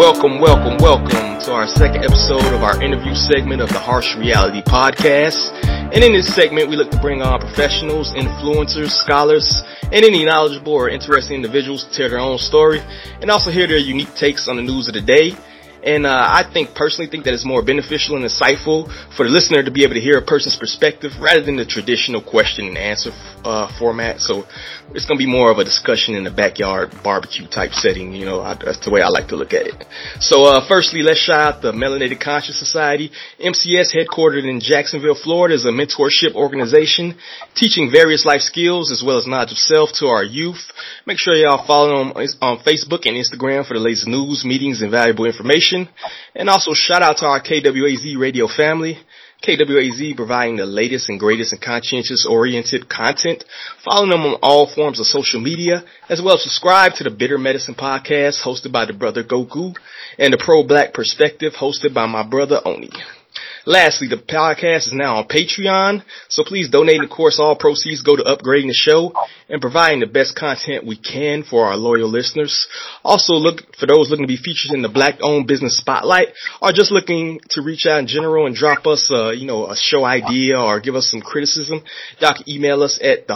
Welcome to our second episode of our interview segment of the Harsh Reality Podcast. And in this segment, we look to bring on professionals, influencers, scholars, and any knowledgeable or interesting individuals to tell their own story and also hear their unique takes on the news of the day. And I personally think that it's more beneficial and insightful for the listener to be able to hear a person's perspective rather than the traditional question and answer format. So it's going to be more of a discussion in the backyard barbecue type setting. That's the way I like to look at it. So firstly, let's shout out the Melanated Conscious Society. MCS, headquartered in Jacksonville, Florida, is a mentorship organization teaching various life skills as well as knowledge of self to our youth. Make sure y'all follow them on Facebook and Instagram for the latest news, meetings, and valuable information. And also shout out to our KWAZ radio family. KWAZ providing the latest and greatest and conscientious-oriented content. Follow them on all forms of social media, as well as subscribe to the Bitter Medicine podcast hosted by the brother Goku and the Pro-Black Perspective hosted by my brother Oni. Lastly, the podcast is now on Patreon, so please donate. Of course, all proceeds go to upgrading the show and providing the best content we can for our loyal listeners. Also, look for those looking to be featured in the Black-owned business spotlight, or just looking to reach out in general and drop us, a show idea or give us some criticism. Y'all can email us at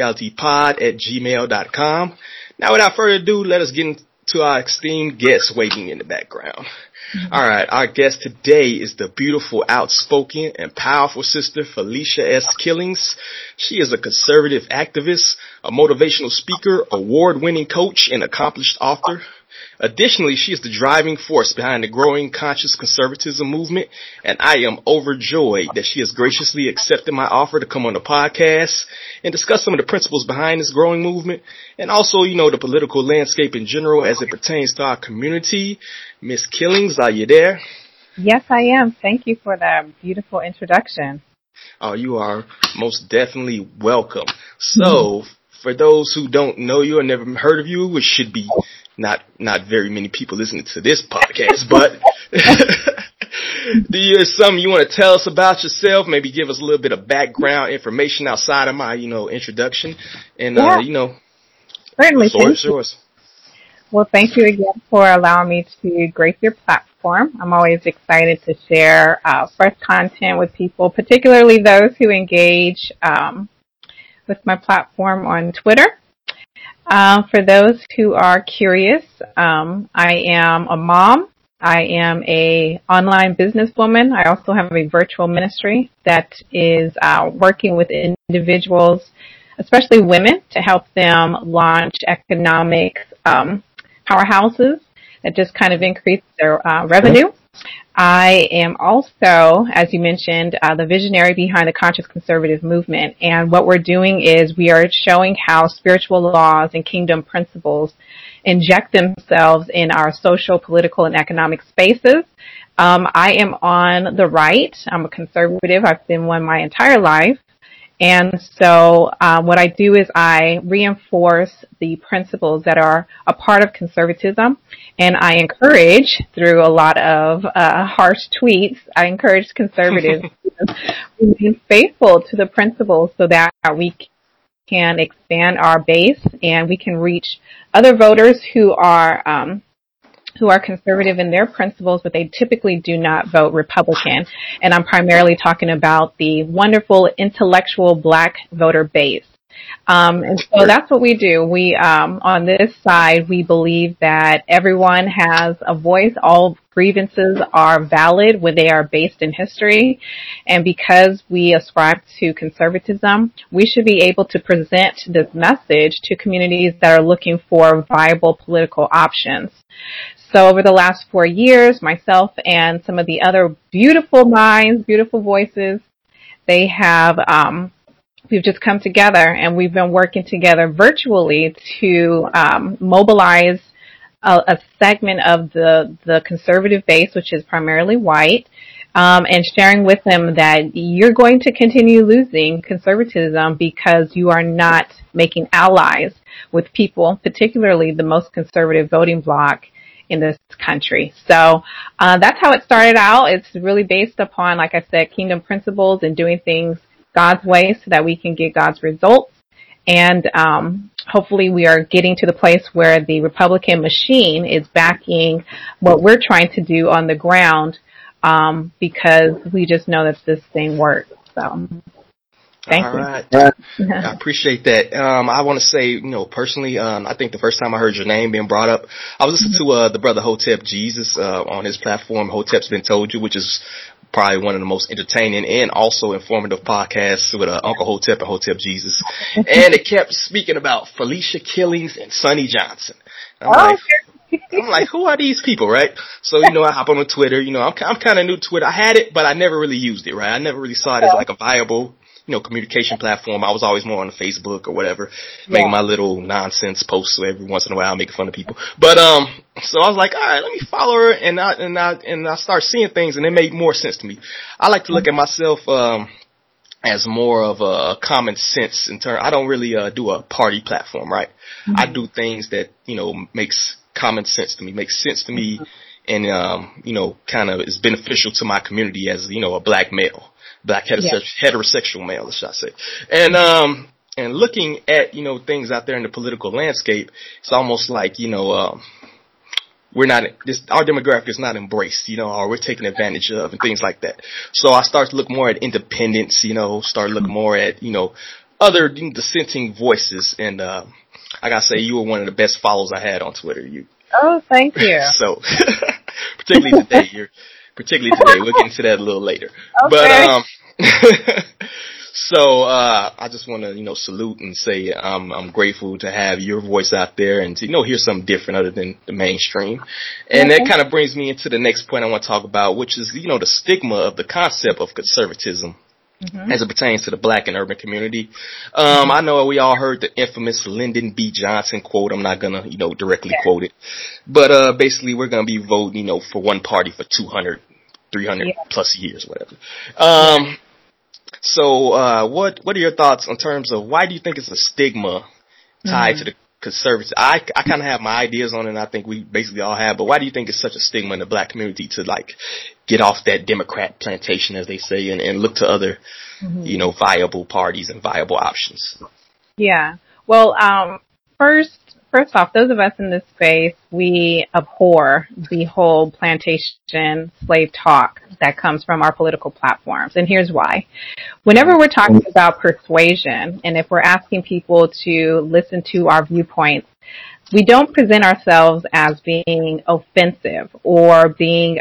theharshrealitypod@gmail.com. Now, without further ado, let us get into our esteemed guests waiting in the background. All right, our guest today is the beautiful, outspoken, and powerful sister Felicia S. Killings. She is a conservative activist, a motivational speaker, award-winning coach, and accomplished author. Additionally, she is the driving force behind the growing conscious conservatism movement, and I am overjoyed that she has graciously accepted my offer to come on the podcast and discuss some of the principles behind this growing movement, and also, the political landscape in general as it pertains to our community. Miss Killings, are you there? Yes, I am. Thank you for that beautiful introduction. Oh, you are most definitely welcome. So, for those who don't know you or never heard of you, which should be not very many people listening to this podcast, but is something you want to tell us about yourself? Maybe give us a little bit of background information outside of my, introduction. And, certainly. Thank you. Well, thank you again for allowing me to grace your platform. I'm always excited to share fresh content with people, particularly those who engage with my platform on Twitter. For those who are curious, I am a mom. I am a online businesswoman. I also have a virtual ministry that is working with individuals, especially women, to help them launch economic powerhouses that just kind of increase their revenue. I am also, as you mentioned, the visionary behind the conscious conservative movement. And what we're doing is we are showing how spiritual laws and kingdom principles inject themselves in our social, political, and economic spaces. I am on the right. I'm a conservative. I've been one my entire life. And so what I do is I reinforce the principles that are a part of conservatism, and I encourage, through a lot of harsh tweets, I encourage conservatives to remain faithful to the principles so that we can expand our base and we can reach other voters who are conservative in their principles, but they typically do not vote Republican. And I'm primarily talking about the wonderful intellectual Black voter base. And so that's what we do. We, on this side, we believe that everyone has a voice. All grievances are valid when they are based in history. And because we ascribe to conservatism, we should be able to present this message to communities that are looking for viable political options. So over the last 4 years, myself and some of the other beautiful minds, beautiful voices, they have, we've just come together and we've been working together virtually to mobilize a segment of the conservative base, which is primarily white, and sharing with them that you're going to continue losing conservatism because you are not making allies with people, particularly the most conservative voting bloc in this country. So that's how it started out. It's really based upon, like I said, kingdom principles and doing things God's way so that we can get God's results. And hopefully we are getting to the place where the Republican machine is backing what we're trying to do on the ground, because we just know that this thing works. So thank you. All right. I appreciate that. I want to say, personally, I think the first time I heard your name being brought up, I was listening to the brother Hotep Jesus on his platform, Hotep's Been Told You, which is probably one of the most entertaining and also informative podcasts with Uncle Hotep and Hotep Jesus. And it kept speaking about Felicia Killings and Sonny Johnson. And I'm like, who are these people, right? So, I hop on Twitter. I'm kind of new to Twitter. I had it, but I never really used it, right? I never really saw it as like a viable communication platform. I was always more on Facebook or whatever, making my little nonsense posts every once in a while, making fun of people. But, so I was like, all right, let me follow her, and I start seeing things, and it made more sense to me. I like to look at myself, as more of a common sense in turn. I don't really, do a party platform, right? Mm-hmm. I do things that, makes common sense to me, makes sense to me, and, kind of is beneficial to my community as, a black male. Black heterosexual male, shall I say. And looking at, things out there in the political landscape, it's almost like, our demographic is not embraced, or we're taken advantage of and things like that. So I start to look more at independence, start to look more at, other dissenting voices. And, I gotta say, you were one of the best follows I had on Twitter. Oh, thank you. So, particularly today, we'll get into that a little later. Okay. But, so, I just want to, salute and say, I'm grateful to have your voice out there and to, hear something different other than the mainstream. And that kind of brings me into the next point I want to talk about, which is, the stigma of the concept of conservatism. Mm-hmm. As it pertains to the black and urban community. I know we all heard the infamous Lyndon B. Johnson quote. I'm not gonna, directly quote it. But, basically we're gonna be voting, for one party for 200, 300 plus years, whatever. So, what are your thoughts in terms of why do you think it's a stigma tied to the conservatives? I kind of have my ideas on it, and I think we basically all have, but why do you think it's such a stigma in the black community to, get off that Democrat plantation, as they say, and look to other, viable parties and viable options? Yeah. Well, first off, those of us in this space, we abhor the whole plantation slave talk that comes from our political platforms. And here's why. Whenever we're talking about persuasion, and if we're asking people to listen to our viewpoints, we don't present ourselves as being offensive or being,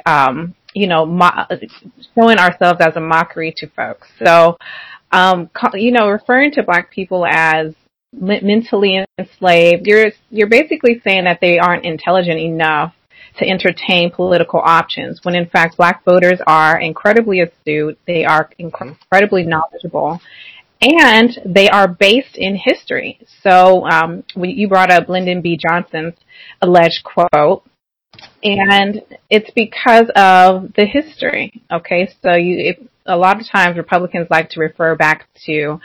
showing ourselves as a mockery to folks. So, referring to black people as mentally enslaved, you're basically saying that they aren't intelligent enough to entertain political options, when in fact black voters are incredibly astute, they are incredibly knowledgeable, and they are based in history. So you brought up Lyndon B. Johnson's alleged quote, and it's because of the history. Okay, so a lot of times Republicans like to refer back to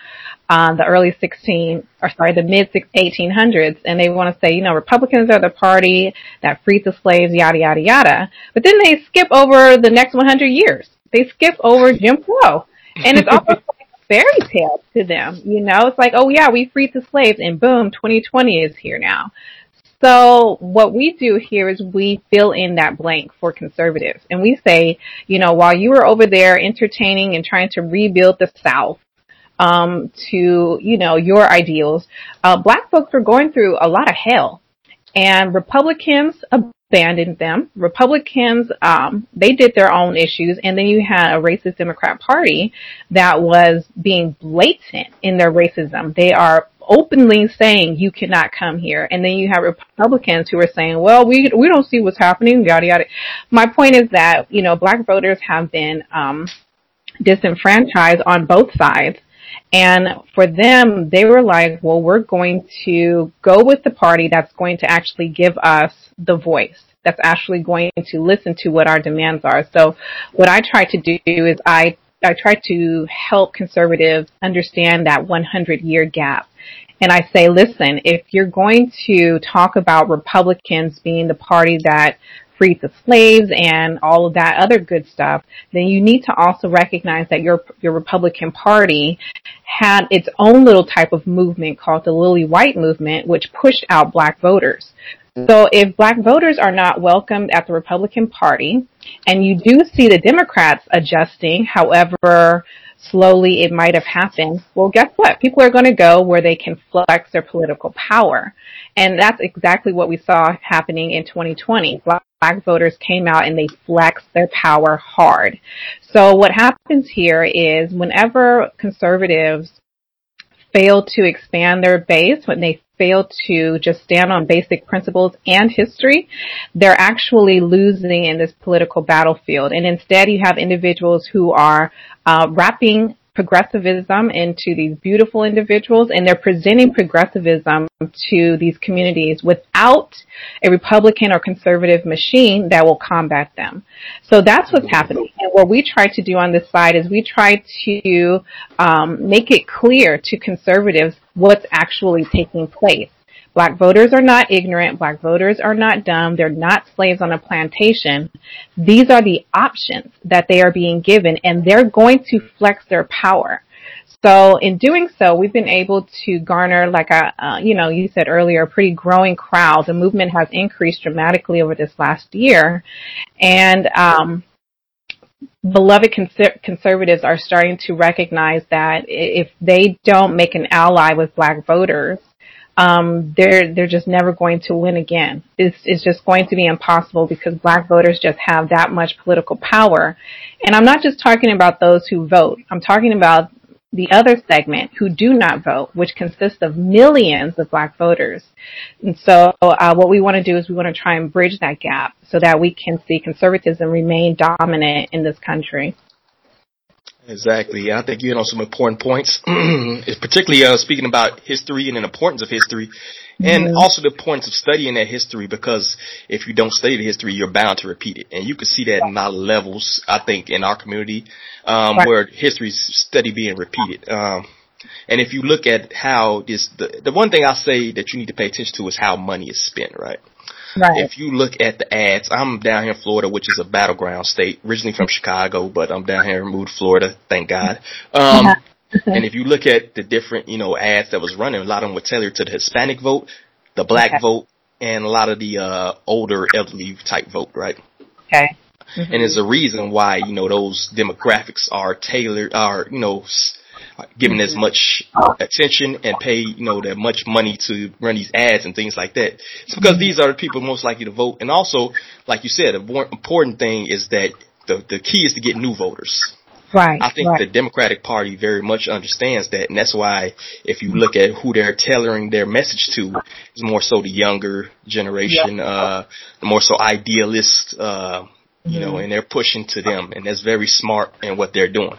the mid 1800s, and they want to say, Republicans are the party that freed the slaves, yada, yada, yada. But then they skip over the next 100 years. They skip over Jim Crow. And it's almost like a fairy tale to them. It's like, oh yeah, we freed the slaves, and boom, 2020 is here now. So what we do here is we fill in that blank for conservatives. And we say, while you were over there entertaining and trying to rebuild the South, to, your ideals, black folks were going through a lot of hell, and Republicans abandoned them. Republicans, they did their own issues, and then you had a racist Democrat Party that was being blatant in their racism. They are openly saying you cannot come here. And then you have Republicans who are saying, well, we don't see what's happening, yada, yada. My point is that, black voters have been disenfranchised on both sides. And for them, they were like, well, we're going to go with the party that's going to actually give us the voice, that's actually going to listen to what our demands are. So what I try to do is I try to help conservatives understand that 100-year gap. And I say, listen, if you're going to talk about Republicans being the party that freed the slaves and all of that other good stuff, then you need to also recognize that your Republican Party had its own little type of movement called the Lily White movement, which pushed out black voters. So if black voters are not welcomed at the Republican Party, and you do see the Democrats adjusting, however slowly it might have happened, well, guess what? People are going to go where they can flex their political power. And that's exactly what we saw happening in 2020. Black voters came out and they flexed their power hard. So what happens here is whenever conservatives fail to expand their base, when they fail to just stand on basic principles and history, they're actually losing in this political battlefield. And instead you have individuals who are wrapping progressivism into these beautiful individuals, and they're presenting progressivism to these communities without a Republican or conservative machine that will combat them. So that's what's happening. And what we try to do on this side is we try to make it clear to conservatives what's actually taking place. Black voters are not ignorant. Black voters are not dumb. They're not slaves on a plantation. These are the options that they are being given, and they're going to flex their power. So in doing so, we've been able to garner, like you said earlier, a pretty growing crowd. The movement has increased dramatically over this last year, and beloved conservatives are starting to recognize that if they don't make an ally with black voters, they're just never going to win again. It's just going to be impossible because black voters just have that much political power. And I'm not just talking about those who vote. I'm talking about the other segment who do not vote, which consists of millions of black voters. And so what we want to do is we want to try and bridge that gap so that we can see conservatism remain dominant in this country. Exactly. I think you hit on some important points, particularly speaking about history and the importance of history, and also the importance of studying that history, because if you don't study the history, you're bound to repeat it. And you can see that in a lot of levels, I think, in our community, where history's study being repeated. And if you look at how the one thing I say that you need to pay attention to is how money is spent, right? Right. If you look at the ads, I'm down here in Florida, which is a battleground state, originally from Chicago, but I'm down here, moved to Florida, thank God. And if you look at the different, ads that was running, a lot of them were tailored to the Hispanic vote, the black vote, and a lot of the older elderly type vote, right? Okay. And there's a reason why, those demographics are tailored, given as much attention and pay, that much money to run these ads and things like that. It's because these are the people most likely to vote. And also, like you said, a more important thing is that the key is to get new voters. Right. I think the Democratic Party very much understands that. And that's why if you look at who they're tailoring their message to, it's more so the younger generation, the more so idealist, and they're pushing to them. And that's very smart in what they're doing.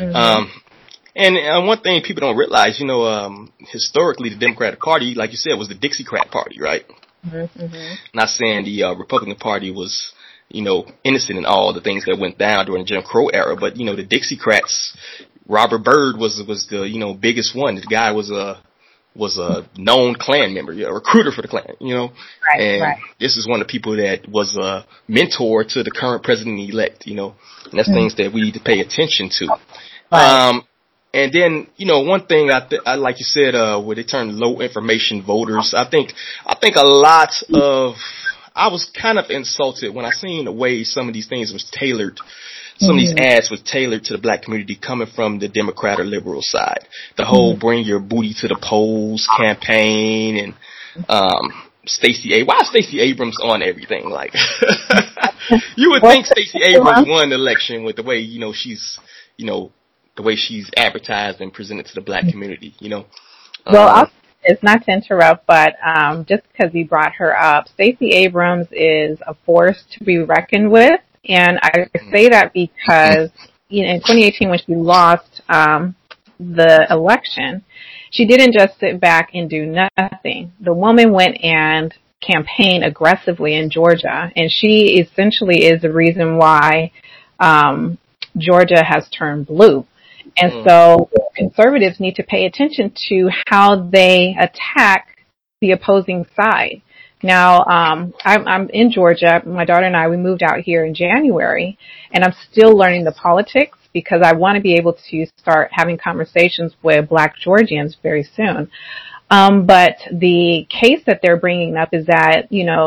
And one thing people don't realize, historically the Democratic Party, like you said, was the Dixiecrat Party, right? Not saying the Republican Party was, innocent in all the things that went down during the Jim Crow era, but the Dixiecrats, Robert Byrd was the biggest one. The guy was a known Klan member, a recruiter for the Klan, this is one of the people that was a mentor to the current president-elect, and that's things that we need to pay attention to. And then, one thing I like you said, where they turn low information voters, I think a lot of, I was kind of insulted when I seen the way some of these things was tailored. Some of these ads was tailored to the black community coming from the Democrat or liberal side. The whole bring your booty to the polls campaign and, why is Stacey Abrams on everything? Like, you would think Stacey Abrams won the election with the way, she's, the way she's advertised and presented to the black community, Well, it's not to interrupt, but just because you brought her up, Stacey Abrams is a force to be reckoned with. And I say that because in 2018 when she lost the election, she didn't just sit back and do nothing. The woman went and campaigned aggressively in Georgia, and she essentially is the reason why Georgia has turned blue. And so conservatives need to pay attention to how they attack the opposing side, Now, I'm in Georgia. My daughter and I, we moved out here in January, and I'm still learning the politics because I want to be able to start having conversations with Black Georgians very soon. But the case that they're bringing up is that,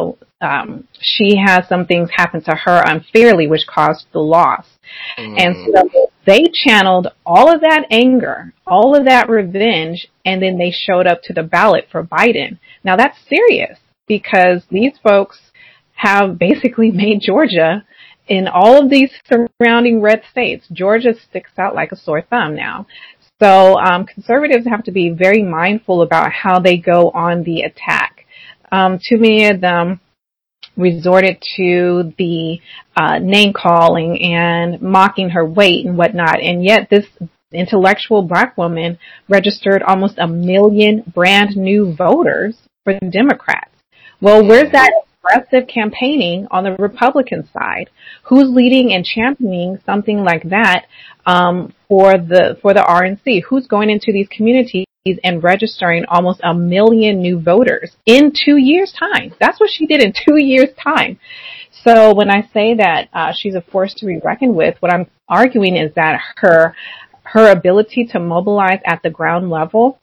she has some things happen to her unfairly, which caused the loss. Mm-hmm. And so they channeled all of that anger, all of that revenge, and then they showed up to the ballot for Biden. Now that's serious because these folks have basically made Georgia, in all of these surrounding red states, Georgia sticks out like a sore thumb now. So conservatives have to be very mindful about how they go on the attack. Too many of them resorted to the name calling and mocking her weight and whatnot, and yet this intellectual Black woman registered almost 1 million brand new voters for the Democrats. Well, where's that aggressive campaigning on the Republican side? Who's leading and championing something like that for the RNC? Who's going into these communities and registering almost 1 million new voters in 2 years' time? That's what she did in 2 years' time. So when I say that she's a force to be reckoned with, what I'm arguing is that her ability to mobilize at the ground level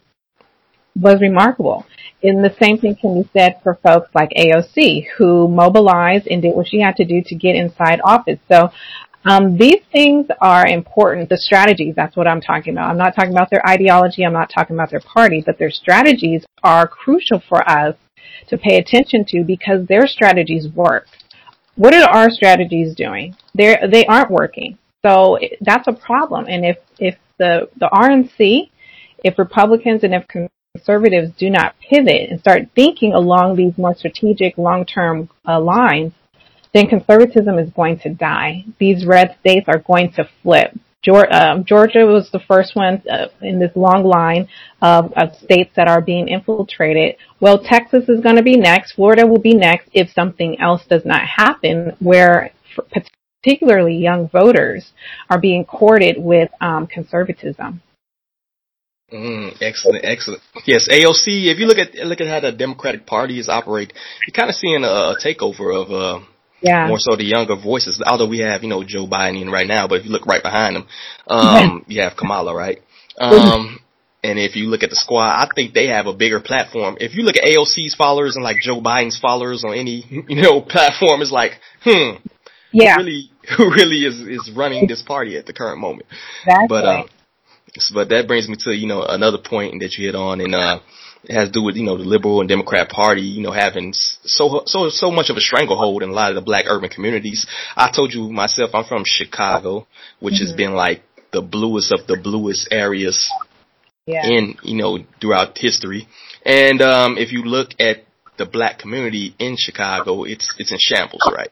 was remarkable. And the same thing can be said for folks like AOC, who mobilized and did what she had to do to get inside office. So these things are important. The strategies, that's what I'm talking about. I'm not talking about their ideology. I'm not talking about their party, but their strategies are crucial for us to pay attention to because their strategies work. What are our strategies doing? They aren't working. So that's a problem. And if the RNC, if Republicans and if conservatives do not pivot and start thinking along these more strategic long-term lines, then conservatism is going to die. These red states are going to flip. Georgia was the first one in this long line of states that are being infiltrated. Well, Texas is going to be next. Florida will be next if something else does not happen, where particularly young voters are being courted with conservatism. Excellent. Yes, AOC, if you look at how the Democratic Party is operate, you're kind of seeing a takeover of more so the younger voices. Although we have, Joe Biden right now, but if you look right behind him, you have Kamala, right? And if you look at the squad, I think they have a bigger platform. If you look at AOC's followers and like Joe Biden's followers on any, platform, it's like, who really is running this party at the current moment? But that brings me to, another point that you hit on, and it has to do with, the Liberal and Democrat Party, having so much of a stranglehold in a lot of the Black urban communities. I told you myself, I'm from Chicago, which has been like the bluest of the bluest areas in, throughout history. And if you look at the Black community in Chicago, it's in shambles, right?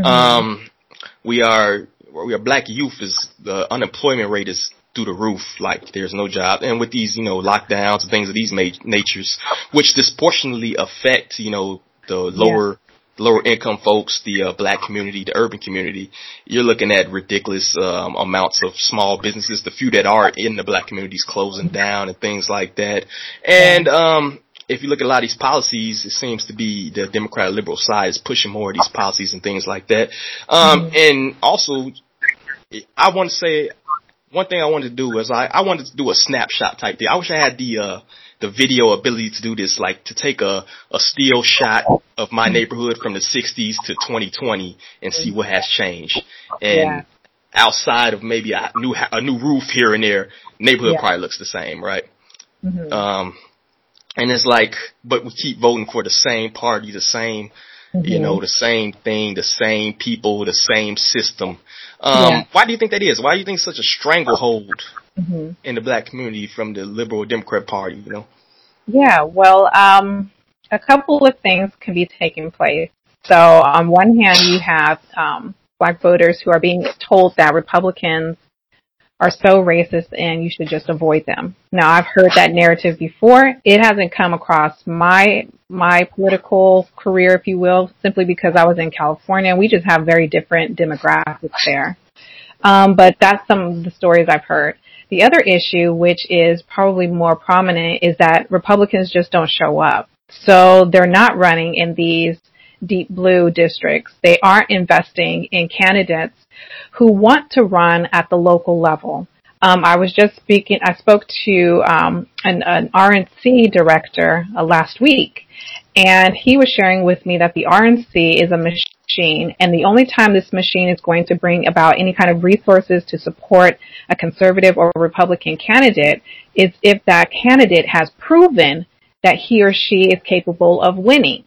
We are Black youth the unemployment rate is through the roof, like there's no job. And with these, lockdowns and things of these natures, which disproportionately affect, the lower income folks, the Black community, the urban community, you're looking at ridiculous amounts of small businesses, the few that are in the Black communities closing down and things like that. And if you look at a lot of these policies, it seems to be the Democrat liberal side is pushing more of these policies and things like that. And also, I want to say, one thing I wanted to do was I wanted to do a snapshot type thing. I wish I had the video ability to do this, like to take a still shot of my neighborhood from the 60s to 2020 and see what has changed. And outside of maybe a new roof here and there, neighborhood probably looks the same, right? And it's like, but we keep voting for the same party, the same, the same thing, the same people, the same system. Why do you think that is? Why do you think such a stranglehold in the Black community from the Liberal Democrat Party, Yeah, well, a couple of things can be taking place. So on one hand, you have Black voters who are being told that Republicans are so racist and you should just avoid them. Now, I've heard that narrative before. It hasn't come across my political career, if you will, simply because I was in California and we just have very different demographics there. But that's some of the stories I've heard. The other issue, which is probably more prominent, is that Republicans just don't show up. So they're not running in these deep blue districts. They aren't investing in candidates who want to run at the local level. I spoke to an RNC director last week, and he was sharing with me that the RNC is a machine, and the only time this machine is going to bring about any kind of resources to support a conservative or Republican candidate is if that candidate has proven that he or she is capable of winning.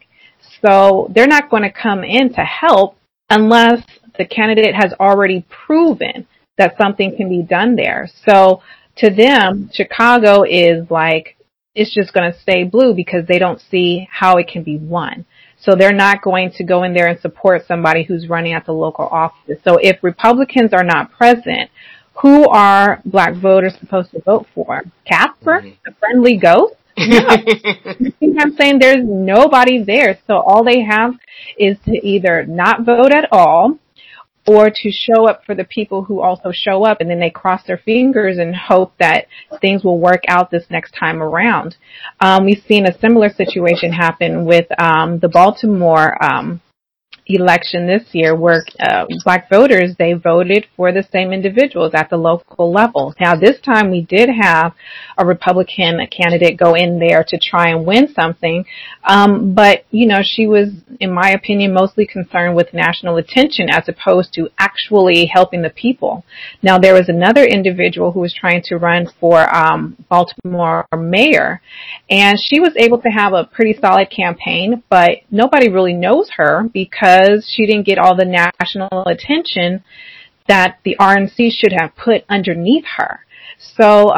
So they're not going to come in to help unless the candidate has already proven that something can be done there. So to them, Chicago is like, it's just going to stay blue because they don't see how it can be won. So they're not going to go in there and support somebody who's running at the local office. So if Republicans are not present, who are black voters supposed to vote for? Casper, a friendly ghost? No. You see what I'm saying? There's nobody there. So all they have is to either not vote at all or to show up for the people who also show up, and then they cross their fingers and hope that things will work out this next time around. We've seen a similar situation happen with the Baltimore election this year where black voters, they voted for the same individuals at the local level. Now, this time we did have a Republican candidate go in there to try and win something, but, you know, she was, in my opinion, mostly concerned with national attention as opposed to actually helping the people. Now, there was another individual who was trying to run for Baltimore mayor, and she was able to have a pretty solid campaign, but nobody really knows her because she didn't get all the national attention that the RNC should have put underneath her. So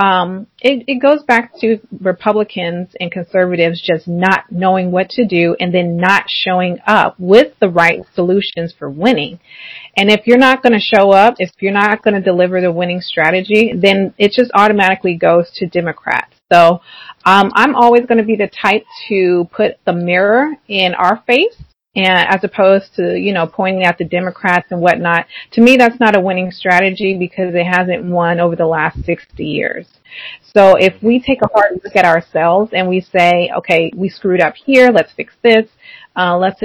it goes back to Republicans and conservatives just not knowing what to do and then not showing up with the right solutions for winning. And if you're not going to show up, if you're not going to deliver the winning strategy, then it just automatically goes to Democrats. So I'm always going to be the type to put the mirror in our face, and as opposed to, you know, pointing at the Democrats and whatnot. To me, that's not a winning strategy because it hasn't won over the last 60 years. So if we take a hard look at ourselves and we say, okay, we screwed up here, let's fix this, let's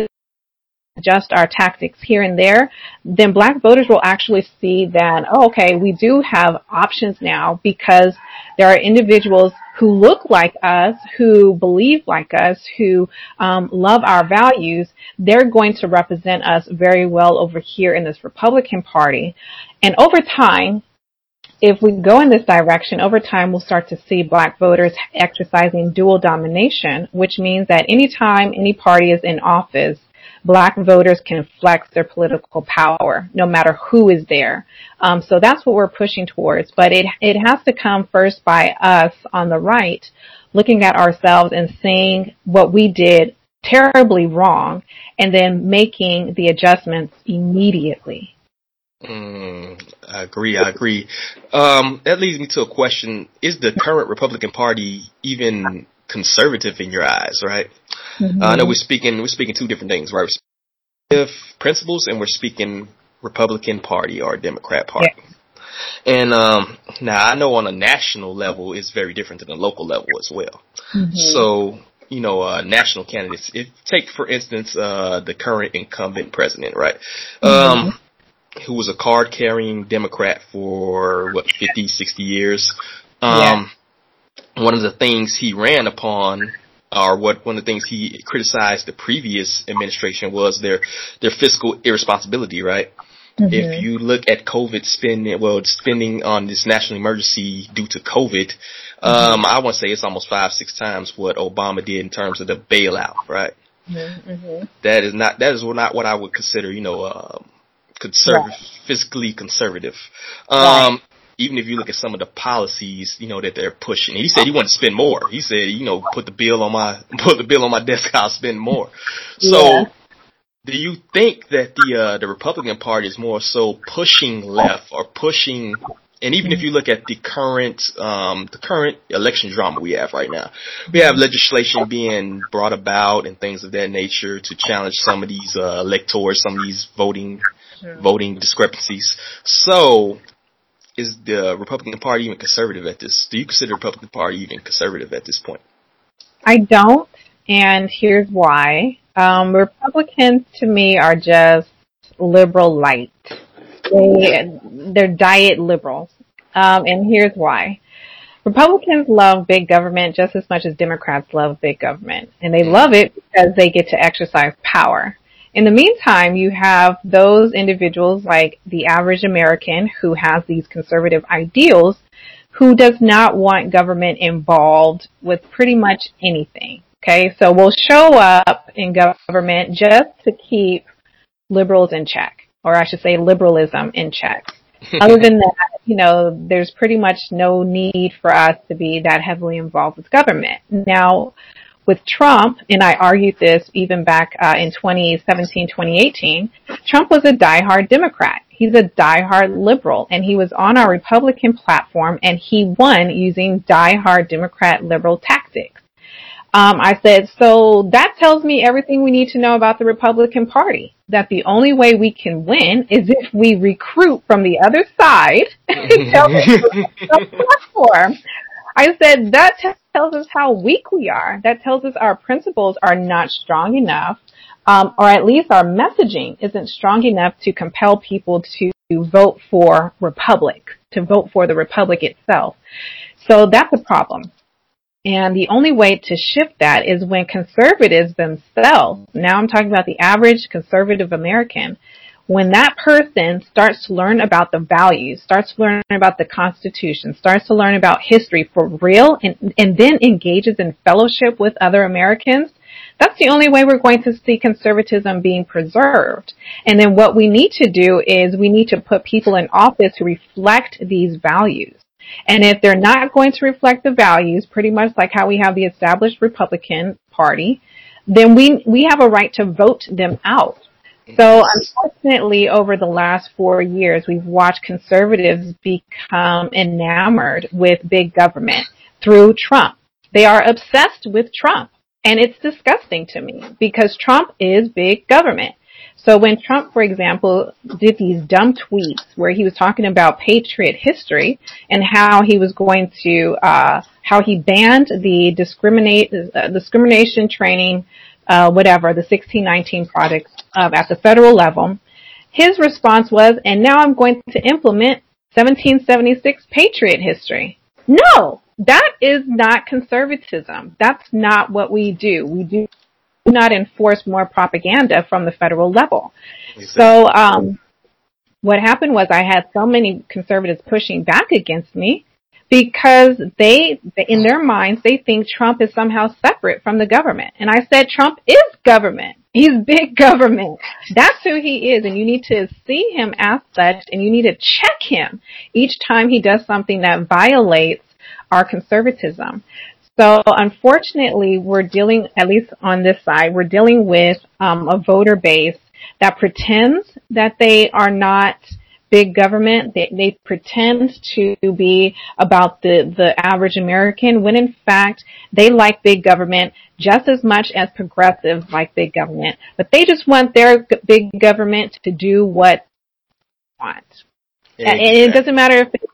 adjust our tactics here and there, then black voters will actually see that, oh, okay, we do have options now because there are individuals who look like us, who believe like us, who love our values. They're going to represent us very well over here in this Republican Party. And over time, if we go in this direction, over time we'll start to see black voters exercising dual domination, which means that anytime any party is in office, black voters can flex their political power, no matter who is there. So that's what we're pushing towards. But it has to come first by us on the right, looking at ourselves and seeing what we did terribly wrong, and then making the adjustments immediately. I agree. That leads me to a question. Is the current Republican Party even conservative in your eyes, right? Mm-hmm. I know we're speaking two different things, right? We're speaking principles and we're speaking Republican Party or Democrat Party. Yeah. And now I know on a national level it's very different than a local level as well. Mm-hmm. So, you know, national candidates, take for instance the current incumbent president, right? Mm-hmm. Who was a card-carrying Democrat for 50, 60 years. One of the things he ran upon, or one of the things he criticized the previous administration was their fiscal irresponsibility, right? Mm-hmm. If you look at COVID spending on this national emergency due to COVID, I want to say it's almost 5-6 times what Obama did in terms of the bailout, right? Mm-hmm. That is not what I would consider, you know, fiscally conservative. Even if you look at some of the policies, you know, that they're pushing. He said he wanted to spend more. He said, you know, put the bill on my desk, I'll spend more. So, do you think that the Republican Party is more so pushing left or pushing? And even if you look at the current election drama we have right now, we have legislation being brought about and things of that nature to challenge some of these electors, some of these voting discrepancies. So, is the Republican Party even conservative at this? Do you consider the Republican Party even conservative at this point? I don't. and here's why. Republicans to me are just liberal light. They're diet liberals. And here's why. Republicans love big government just as much as Democrats love big government. And they love it because they get to exercise power. In the meantime, you have those individuals like the average American who has these conservative ideals who does not want government involved with pretty much anything. Okay, so we'll show up in government just to keep liberals in check, or I should say liberalism in check. Other than that, there's pretty much no need for us to be that heavily involved with government. Now, with Trump, and I argued this even back in 2017, 2018, Trump was a diehard Democrat. He's a diehard liberal, and he was on our Republican platform, and he won using diehard Democrat liberal tactics. I said, so that tells me everything we need to know about the Republican Party, that the only way we can win is if we recruit from the other side and tell the platform. I said, that tells us how weak we are. That tells us our principles are not strong enough, or at least our messaging isn't strong enough to compel people to vote for Republic, to vote for the Republic itself. So that's a problem. And the only way to shift that is when conservatives themselves, now I'm talking about the average conservative American, when that person starts to learn about the values, starts to learn about the Constitution, starts to learn about history for real, and then engages in fellowship with other Americans, that's the only way we're going to see conservatism being preserved. And then what we need to do is we need to put people in office who reflect these values. And if they're not going to reflect the values, pretty much like how we have the established Republican Party, then we have a right to vote them out. So unfortunately, over the last 4 years, we've watched conservatives become enamored with big government through Trump. They are obsessed with Trump. And it's disgusting to me because Trump is big government. So when Trump, for example, did these dumb tweets where he was talking about patriot history and how he was going to, how he banned the discrimination training, the 1619 project at the federal level, his response was, and now I'm going to implement 1776 patriot history. No, that is not conservatism. That's not what we do. We do not enforce more propaganda from the federal level. So what happened was I had so many conservatives pushing back against me because they, in their minds, they think Trump is somehow separate from the government. And I said, Trump is government. He's big government. That's who he is. And you need to see him as such, and you need to check him each time he does something that violates our conservatism. So unfortunately, we're dealing, at least on this side, we're dealing with a voter base that pretends that they are not big government. They pretend to be about the average American, when in fact they like big government just as much as progressives like big government. But they just want their big government to do what they want. Exactly. And it doesn't matter if it's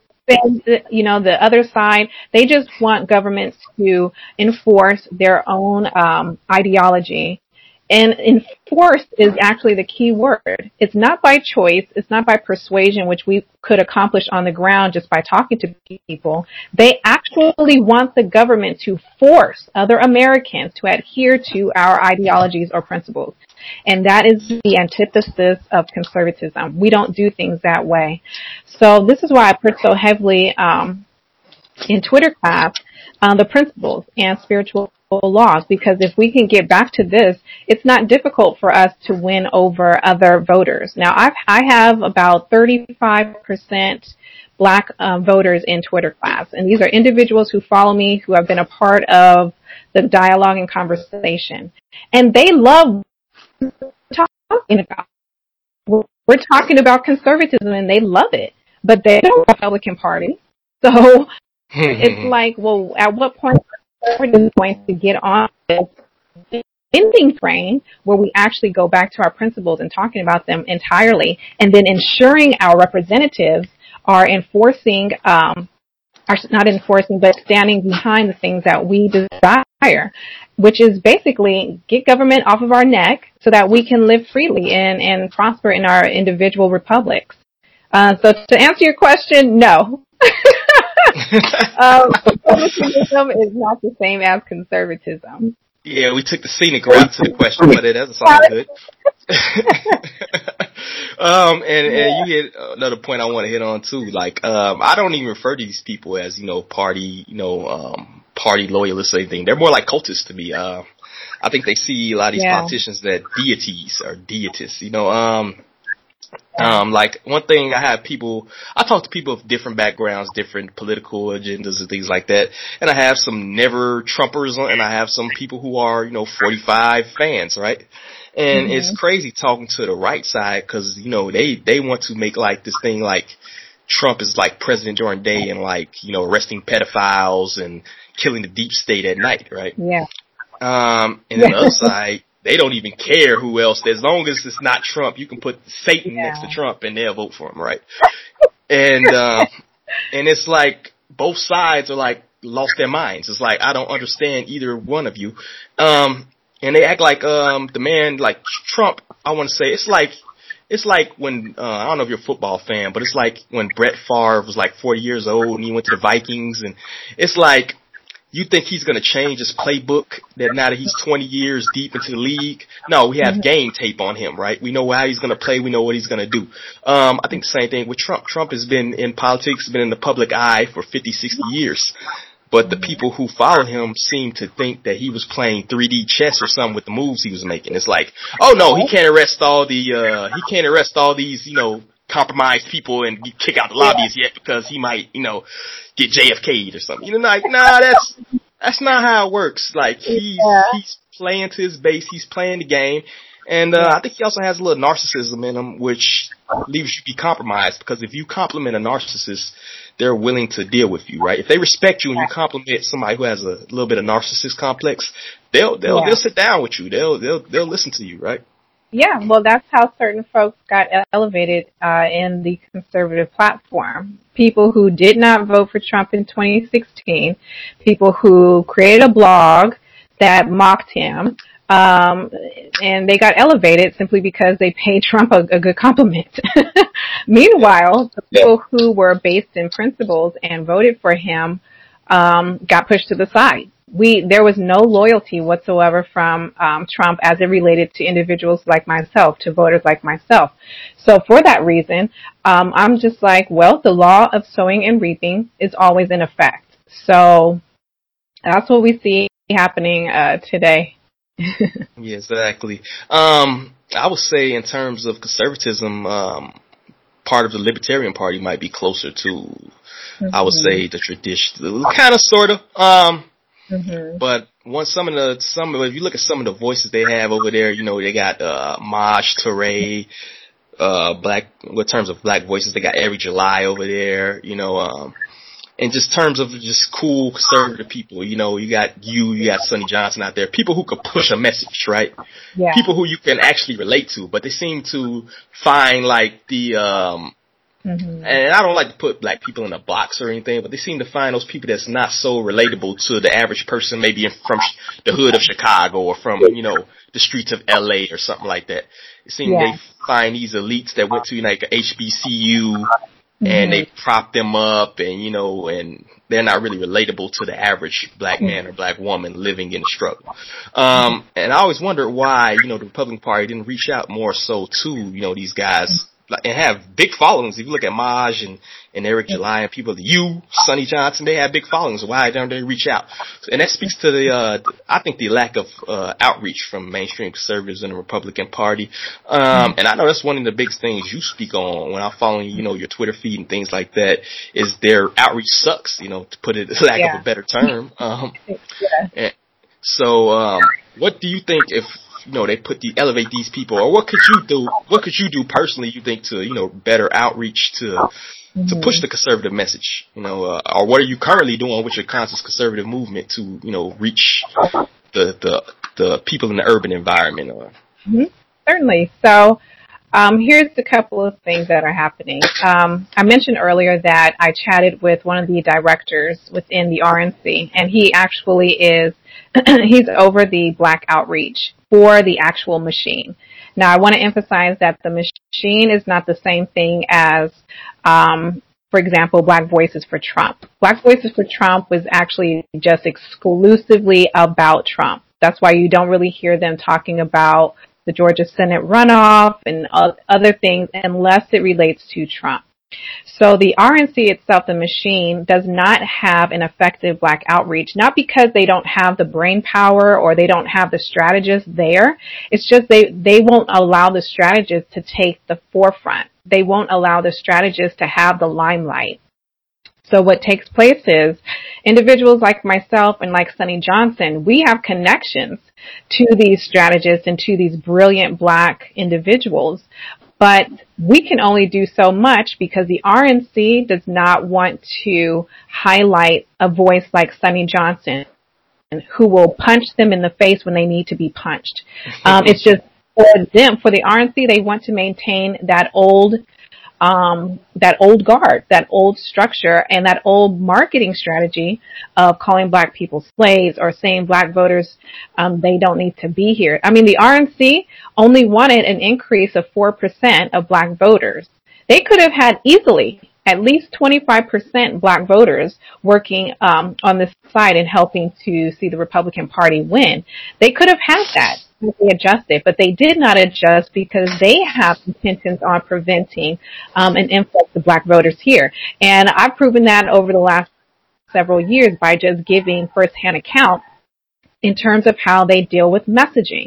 the other side, they just want governments to enforce their own ideology. And enforce is actually the key word. It's not by choice. It's not by persuasion, which we could accomplish on the ground just by talking to people. They actually want the government to force other Americans to adhere to our ideologies or principles. And that is the antithesis of conservatism. We don't do things that way. So this is why I put so heavily in Twitter class the principles and spiritual laws, because if we can get back to this, it's not difficult for us to win over other voters. Now, I have about 35% Black voters in Twitter class, and these are individuals who follow me, who have been a part of the dialogue and conversation, and they love talking about. We're talking about conservatism, and they love it, but they don't want the Republican Party. So it's like, well, at what point are we going to get on this ending train where we actually go back to our principles and talking about them entirely, and then ensuring our representatives are enforcing, not enforcing, but standing behind the things that we desire. which is basically get government off of our neck so that we can live freely and prosper in our individual republics. So to answer your question, no. Progressivism is not the same as conservatism. Yeah, we took the scenic route to the question, but that's all good. And you hit another point I want to hit on too. Like, I don't even refer to these people as, party, party loyalists or anything. They're more like cultists to me. I think they see a lot of these politicians that deities or deitists, like one thing I talk to people of different backgrounds, different political agendas and things like that. And I have some never Trumpers and I have some people who are, 45 fans, right? And it's crazy talking to the right side because, they want to make like this thing like Trump is like President during the day and like, arresting pedophiles and killing the deep state at night, right? Yeah. And then the other side, they don't even care who else. As long as it's not Trump, you can put Satan next to Trump and they'll vote for him, right? And it's like both sides are like lost their minds. It's like, I don't understand either one of you. And they act like, the man, like Trump, I want to say, it's like when, I don't know if you're a football fan, but it's like when Brett Favre was like 40 years old and he went to the Vikings, and it's like, you think he's going to change his playbook that now that he's 20 years deep into the league? No, we have game tape on him, right? We know how he's going to play. We know what he's going to do. I think the same thing with Trump. Trump has been in politics, been in the public eye for 50, 60 years. But the people who follow him seem to think that he was playing 3D chess or something with the moves he was making. It's like, oh no, he can't arrest all these, compromised people and kick out the lobbyists yet because he might, get JFK'd or something. Like, nah, that's not how it works. Like, he's playing to his base. He's playing the game. And, I think he also has a little narcissism in him, which leaves you to be compromised, because if you compliment a narcissist, they're willing to deal with you, right? If they respect you and you compliment somebody who has a little bit of narcissist complex, they'll sit down with you. They'll listen to you, right? Yeah, well, that's how certain folks got elevated in the conservative platform. People who did not vote for Trump in 2016, people who created a blog that mocked him, and they got elevated simply because they paid Trump a good compliment. Meanwhile, the people who were based in principles and voted for him got pushed to the side. There was no loyalty whatsoever from Trump as it related to individuals like myself, to voters like myself. So for that reason, I'm just like, well, the law of sowing and reaping is always in effect. So that's what we see happening today. Yeah, exactly. I would say in terms of conservatism, part of the Libertarian Party might be closer to, I would say, the traditional, kind of, sort of. But if you look at some of the voices they have over there, they got Maj Toure, in terms of black voices, they got Every July over there, and just terms of just cool conservative people, you got Sonny Johnson out there, people who could push a message, right? Yeah. People who you can actually relate to, but they seem to find like the and I don't like to put black people in a box or anything, but they seem to find those people that's not so relatable to the average person, maybe from the hood of Chicago or from, the streets of LA or something like that. It seems they find these elites that went to like a HBCU and they prop them up and, and they're not really relatable to the average black man or black woman living in the struggle. And I always wondered why, the Republican Party didn't reach out more so to, these guys and have big followings. If you look at Maj and Eric July and people, Sonny Johnson, they have big followings. Why don't they reach out? And that speaks to I think the lack of outreach from mainstream conservatives in the Republican Party. And I know that's one of the big things you speak on when I'm following, your Twitter feed and things like that, is their outreach sucks, to put it lack of a better term. So what do you think if they elevate these people, or what could you do personally, you think, to, better outreach to push the conservative message, or what are you currently doing with your conscious conservative movement to, reach the people in the urban environment? Certainly. So, Here's a couple of things that are happening. I mentioned earlier that I chatted with one of the directors within the RNC, and he actually is, he's over the Black outreach for the actual machine. Now, I want to emphasize that the machine is not the same thing as, for example, Black Voices for Trump. Black Voices for Trump was actually just exclusively about Trump. That's why you don't really hear them talking about the Georgia Senate runoff and other things unless it relates to Trump. So the RNC itself, the machine, does not have an effective Black outreach, not because they don't have the brain power or they don't have the strategists there. It's just they won't allow the strategists to take the forefront. They won't allow the strategists to have the limelight. So what takes place is individuals like myself and like Sonny Johnson, we have connections to these strategists and to these brilliant Black individuals, but we can only do so much because the RNC does not want to highlight a voice like Sonny Johnson, who will punch them in the face when they need to be punched. It's just for them, for the RNC, they want to maintain that old guard, that old structure, and that old marketing strategy of calling Black people slaves or saying Black voters, they don't need to be here. I mean, the RNC only wanted an increase of 4% of Black voters. They could have had easily at least 25% Black voters working on this side and helping to see the Republican Party win. They could have had that. They adjusted, but they did not adjust because they have intentions on preventing an influx of Black voters here. And I've proven that over the last several years by just giving firsthand accounts in terms of how they deal with messaging.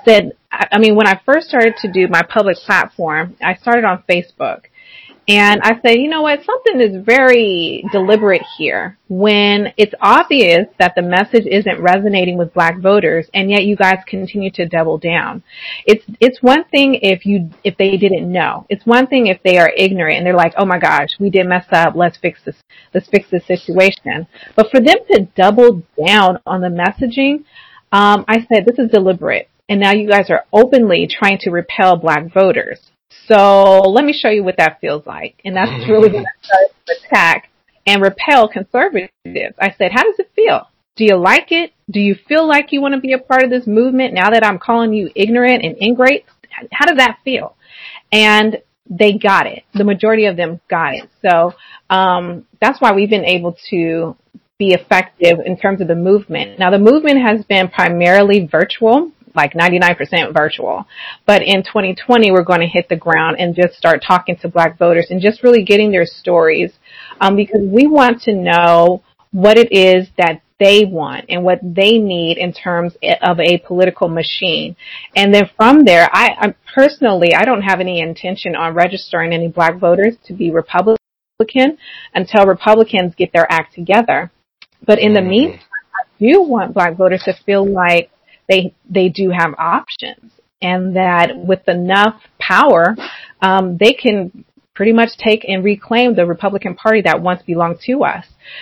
I mean, when I first started to do my public platform, I started on Facebook. And I said, you know what, something is very deliberate here when it's obvious that the message isn't resonating with Black voters, and yet you guys continue to double down. It's one thing if they didn't know. It's one thing if they are ignorant and they're like, oh my gosh, we did mess up, let's fix this situation. But for them to double down on the messaging, I said, this is deliberate. And now you guys are openly trying to repel Black voters. So let me show you what that feels like. And that's really when I started to attack and repel conservatives. I said, how does it feel? Do you like it? Do you feel like you want to be a part of this movement now that I'm calling you ignorant and ingrate? How does that feel? And they got it. The majority of them got it. So that's why we've been able to be effective in terms of the movement. Now, the movement has been primarily virtual, like 99% virtual. But in 2020, we're going to hit the ground and just start talking to Black voters and just really getting their stories because we want to know what it is that they want and what they need in terms of a political machine. And then from there, I personally, I don't have any intention on registering any Black voters to be Republican until Republicans get their act together. But in the meantime, I do want Black voters to feel like they do have options and that with enough power, they can pretty much take and reclaim the Republican Party that once belonged to us.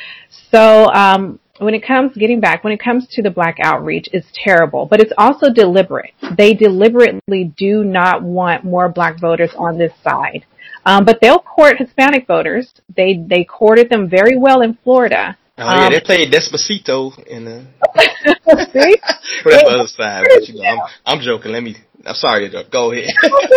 So, when it comes to the Black outreach, it's terrible, but it's also deliberate. They deliberately do not want more Black voters on this side. But they'll court Hispanic voters. They courted them very well in Florida. Oh yeah, they played Despacito in the See? That's the other side. But, you know, I'm joking. I'm sorry, go ahead.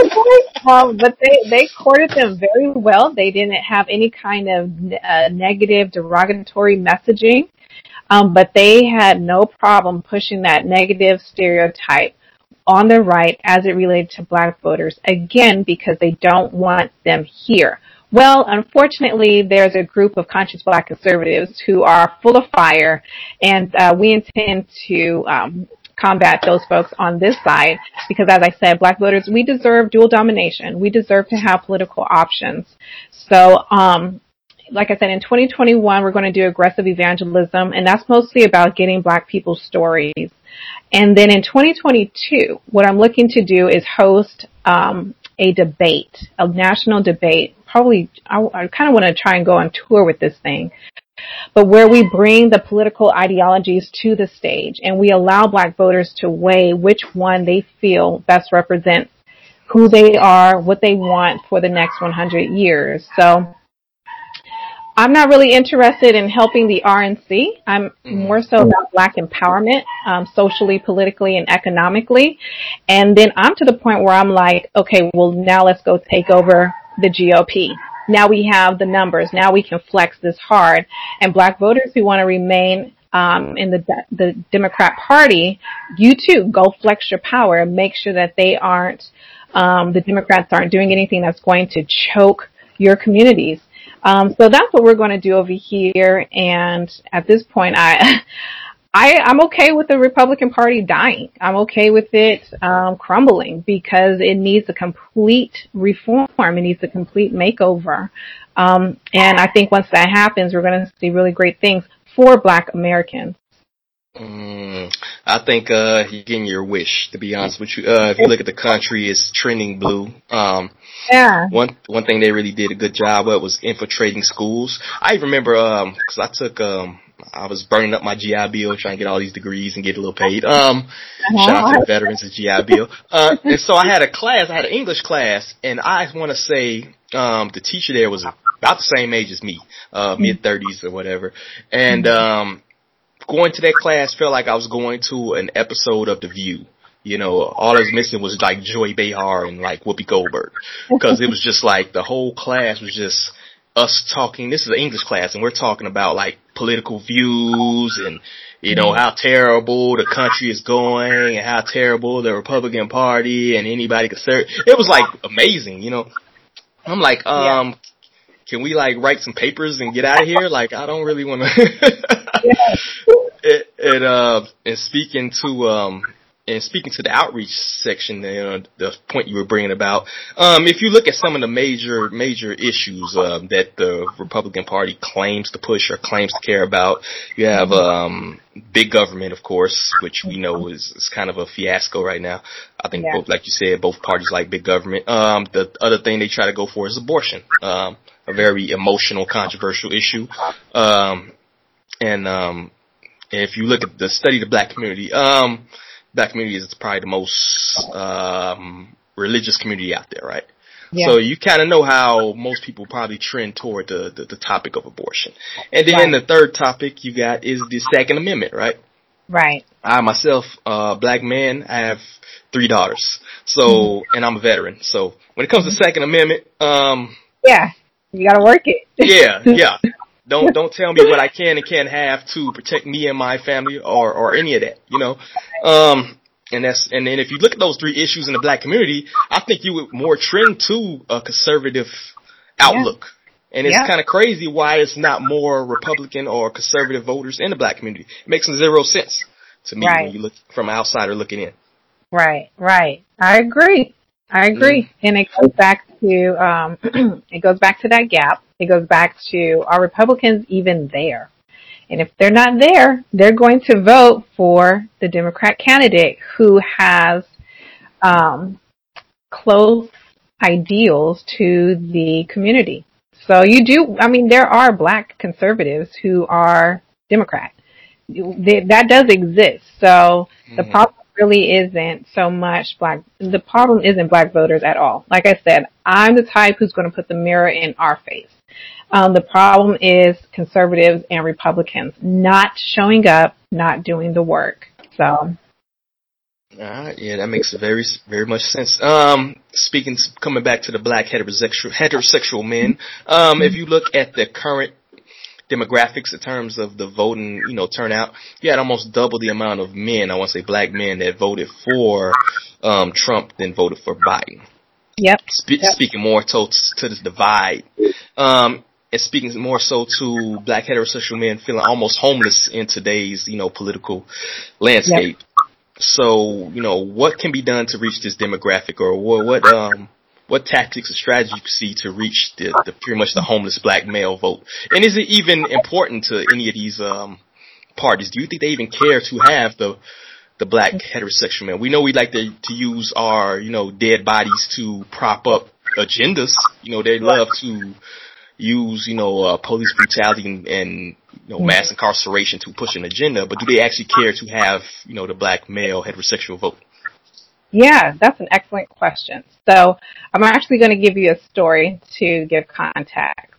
But they courted them very well. They didn't have any kind of negative, derogatory messaging. But they had no problem pushing that negative stereotype on the right as it related to Black voters, again, because they don't want them here. Well, unfortunately, there's a group of conscious Black conservatives who are full of fire, and we intend to combat those folks on this side because, as I said, Black voters, we deserve dual domination. We deserve to have political options. So, like I said, in 2021, we're going to do aggressive evangelism, and that's mostly about getting Black people's stories. And then in 2022, what I'm looking to do is host a debate, a national debate. Probably, I kind of want to try and go on tour with this thing, but where we bring the political ideologies to the stage and we allow Black voters to weigh which one they feel best represents who they are, what they want for the next 100 years. So I'm not really interested in helping the RNC. I'm more so about Black empowerment, socially, politically, and economically. And then I'm to the point where I'm like, okay, well, now let's go take over the GOP. Now we have the numbers. Now we can flex this hard. And Black voters who want to remain in the Democrat Party, you too, go flex your power and make sure that they aren't, the Democrats aren't doing anything that's going to choke your communities. So that's what we're going to do over here. And at this point, I'm okay with the Republican Party dying. I'm okay with it crumbling because it needs a complete reform. It needs a complete makeover. And I think once that happens, we're going to see really great things for Black Americans. I think you're getting your wish, to be honest with you. If you look at the country, it's trending blue. Yeah. One thing they really did a good job of was infiltrating schools. I remember because I was burning up my GI Bill trying to get all these degrees and get a little paid. Shout out to the veterans of GI Bill. And so I had an English class, and I want to say the teacher there was about the same age as me, mid-30s or whatever. And going to that class felt like I was going to an episode of The View. You know, all I was missing was like Joy Behar and like Whoopi Goldberg, because it was just like the whole class was just us talking. This is an English class, and we're talking about like political views and, you know, how terrible the country is going and how terrible the Republican Party and anybody could serve. It was like amazing, you know. I'm like, can we like write some papers and get out of here? Like, I don't really want to. And speaking to the outreach section, you know, the point you were bringing about, if you look at some of the major issues that the Republican Party claims to push or claims to care about, you have big government, of course, which we know is kind of a fiasco right now. I think both, like you said, both parties like big government. The other thing they try to go for is abortion, a very emotional, controversial issue. And if you look at the study of the Black community, Black community is probably the most religious community out there, right? Yeah. So you kind of know how most people probably trend toward the topic of abortion. And then the third topic you got is the Second Amendment, right? Right. I myself, Black man, I have 3 daughters. So, and I'm a veteran. So when it comes to Second Amendment, yeah, you got to work it. yeah. Don't tell me what I can and can't have to protect me and my family or any of that, you know. And then if you look at those 3 issues in the Black community, I think you would more trend to a conservative outlook. And it's kind of crazy why it's not more Republican or conservative voters in the Black community. It makes 0 sense to me when you look from an outsider looking in. Right. I agree. And it goes back to that gap. It goes back to, are Republicans even there? And if they're not there, they're going to vote for the Democrat candidate who has close ideals to the community. So there are Black conservatives who are Democrat. That does exist. So the problem really isn't so much the problem isn't Black voters at all. Like I said, I'm the type who's going to put the mirror in our face. The problem is conservatives and Republicans not showing up, not doing the work. So. Yeah, that makes very, very much sense. Coming back to the Black heterosexual men, if you look at the current demographics in terms of the voting, turnout, you had almost double the amount of men, I want to say Black men, that voted for Trump than voted for Biden. Yep. Speaking more to this divide, and speaking more so to Black heterosexual men feeling almost homeless in today's, political landscape. Yep. So, what can be done to reach this demographic, or what tactics or strategies you see to reach the pretty much the homeless Black male vote? And is it even important to any of these parties? Do you think they even care to have the Black heterosexual men? We know we like to use our, dead bodies to prop up agendas. They love to use, police brutality and mass incarceration to push an agenda, but do they actually care to have, the Black male heterosexual vote? Yeah, that's an excellent question. So I'm actually going to give you a story to give context.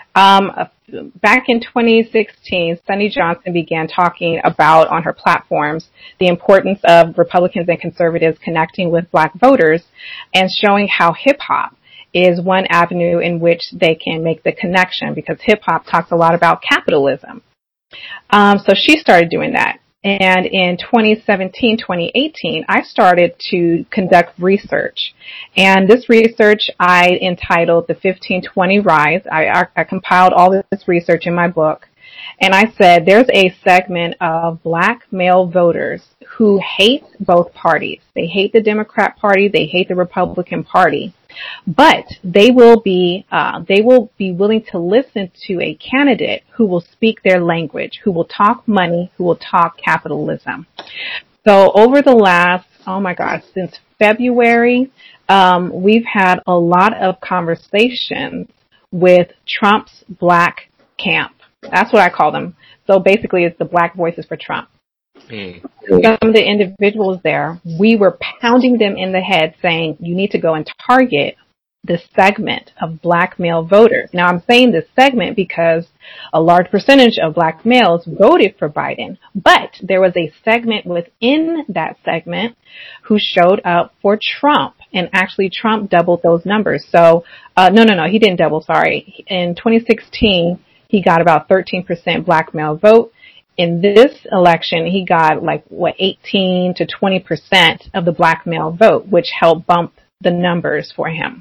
Back in 2016, Sunny Johnson began talking about on her platforms the importance of Republicans and conservatives connecting with Black voters and showing how hip hop is one avenue in which they can make the connection, because hip hop talks a lot about capitalism. So she started doing that. And in 2017, 2018, I started to conduct research. And this research I entitled The 1520 Rise. I compiled all this research in my book. And I said there's a segment of Black male voters who hate both parties. They hate the Democrat Party. They hate the Republican Party. But they will be willing to listen to a candidate who will speak their language, who will talk money, who will talk capitalism. So over the last, since February, we've had a lot of conversations with Trump's Black camp. That's what I call them. So basically it's the Black Voices for Trump. Some of the individuals there, we were pounding them in the head saying, you need to go and target this segment of Black male voters. Now, I'm saying this segment because a large percentage of Black males voted for Biden, but there was a segment within that segment who showed up for Trump, and actually Trump doubled those numbers. So, no, he didn't double, sorry. In 2016, he got about 13% Black male vote. In this election, he got 18 to 20% of the Black male vote, which helped bump the numbers for him.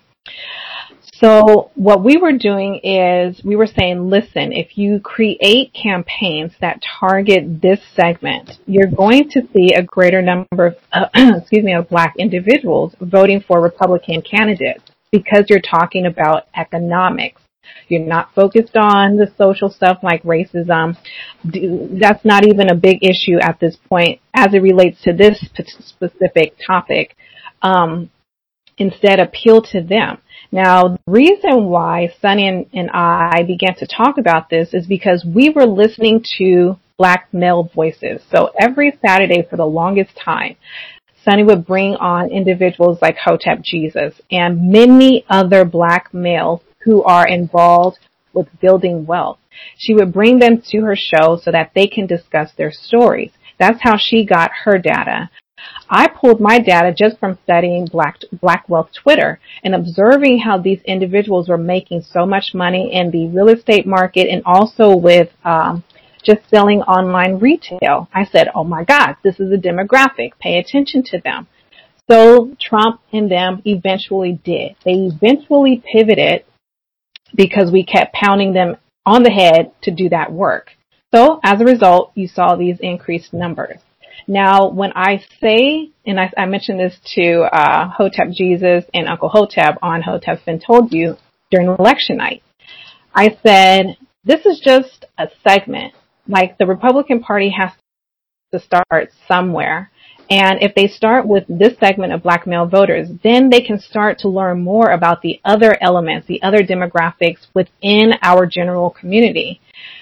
So what we were doing is we were saying, listen, if you create campaigns that target this segment, you're going to see a greater number of Black individuals voting for Republican candidates because you're talking about economics. You're not focused on the social stuff like racism. That's not even a big issue at this point as it relates to this specific topic. Instead, appeal to them. Now, the reason why Sunny and I began to talk about this is because we were listening to Black male voices. So every Saturday for the longest time, Sunny would bring on individuals like Hotep Jesus and many other Black males who are involved with building wealth. She would bring them to her show so that they can discuss their stories. That's how she got her data. I pulled my data just from studying Black Wealth Twitter and observing how these individuals were making so much money in the real estate market and also with just selling online retail. I said, oh my God, this is a demographic. Pay attention to them. So Trump and them eventually did. They eventually pivoted because we kept pounding them on the head to do that work. So as a result, you saw these increased numbers. Now, when I say, and I mentioned this to Hotep Jesus and Uncle Hotep on Hotep's Been Told You during election night, I said, this is just a segment. Like, the Republican Party has to start somewhere. And if they start with this segment of Black male voters, then they can start to learn more about the other elements, the other demographics within our general community.